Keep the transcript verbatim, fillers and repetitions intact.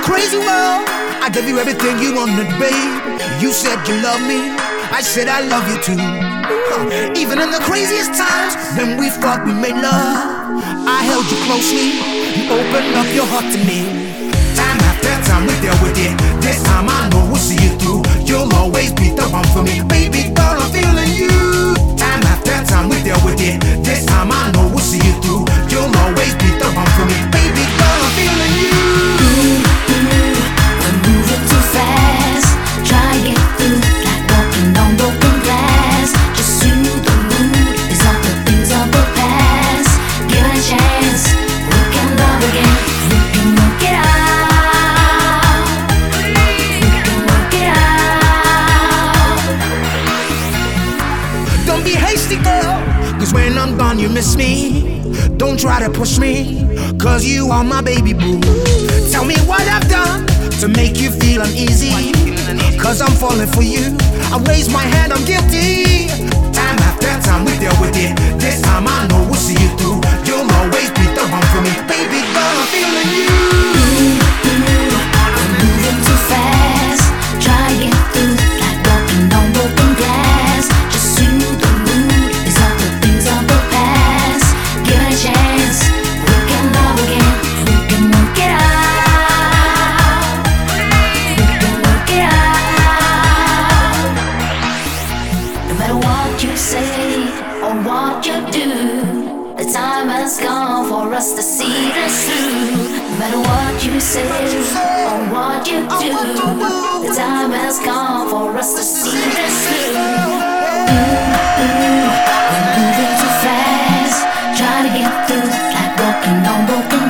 crazy world, I gave you everything you wanted, babe. You said you love me, I said I love you too. Huh. Even in the craziest times, when we fought, we made love. I held you closely, you opened up your heart to me. Time after time, we dealt with it. This time I know we'll see you through. You'll always be the one for me, baby girl, I'm feeling you. Time after time, we dealt with it. This time I know we'll see you through. You'll always be the one for me, baby girl, I'm feeling you. Cause when I'm gone you miss me. Don't try to push me, cause you are my baby boo. Tell me what I've done to make you feel uneasy, cause I'm falling for you. I raise my hand, I'm guilty. Time after time we deal with it. This time I know we'll see you through. You'll always be the one for me, baby girl, I'm feeling you. I'm moving too fast, try to get through like walking on broken glass. Just soothe the mood, these are the things of the past. Give it a chance, we can love again. We can work it out, we can work it out. No matter what you say or what you do, the time has come for us to see this through. No matter what you say or what you do, the time has come for us to see this through. We're moving too fast, try to get through like walking on broken